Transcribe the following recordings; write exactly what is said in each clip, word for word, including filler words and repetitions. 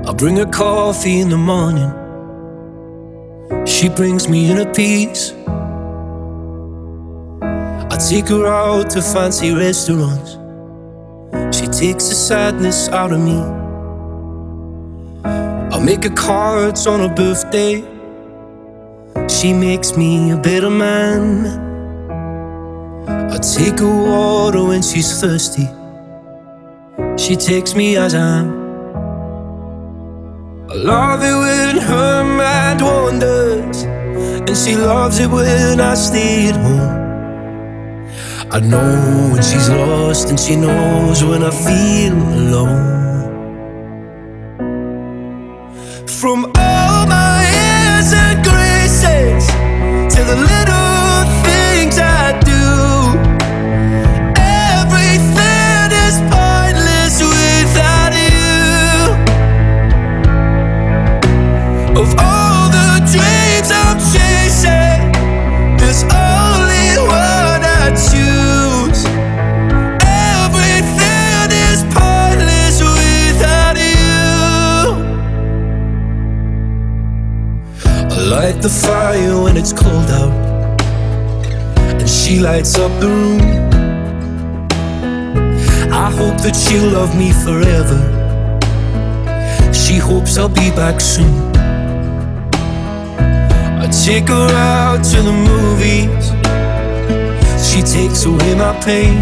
I bring her coffee in the morning. She brings me inner peace. I take her out to fancy restaurants. She takes the sadness out of me. I make her cards on her birthday. She makes me a better man. I take her water when she's thirsty. She takes me as I am. I love it when her mind wanders, and she loves it when I stay at home. I know when she's lost, and she knows when I feel alone. From all my airs and graces to the little things I do, everything is pointless without you. Of all the dreams I'm chasing, there's only one I choose. Everything is pointless without you. I light the fire when it's cold out, and she lights up the room. I hope that she'll love me forever. She hopes I'll be back soon. I take her out to the movies. She takes away my pain.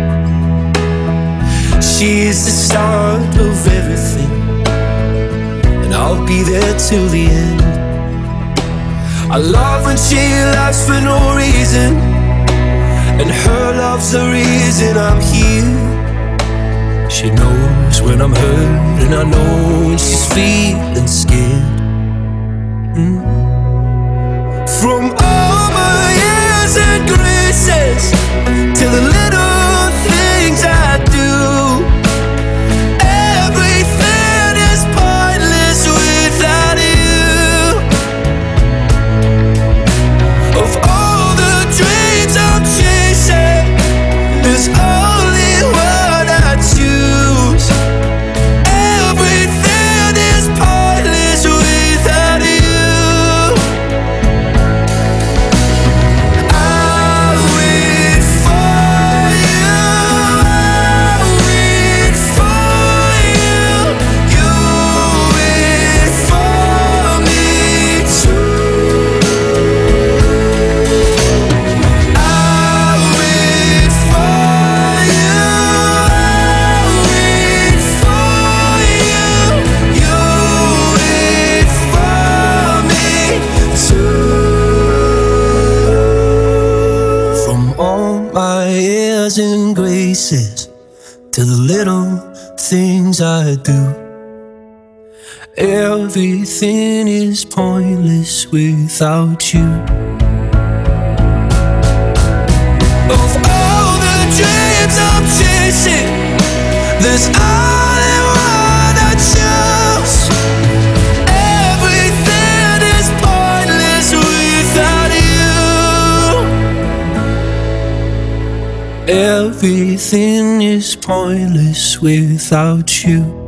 She is the start of everything, and I'll be there till the end. I love when she laughs for no reason, and her love's the reason I'm here. She knows when I'm hurt, and I know when she's feeling scared. mm. From all my airs and graces to the little things I do, everything is pointless without you. Of all the dreams I'm chasing, there's only one I choose. Everything is pointless without you. And graces to the little things I do, everything is pointless without you. Of all the dreams I'm chasing, there's only one I choose. Everything is pointless without you. Everything is pointless without you.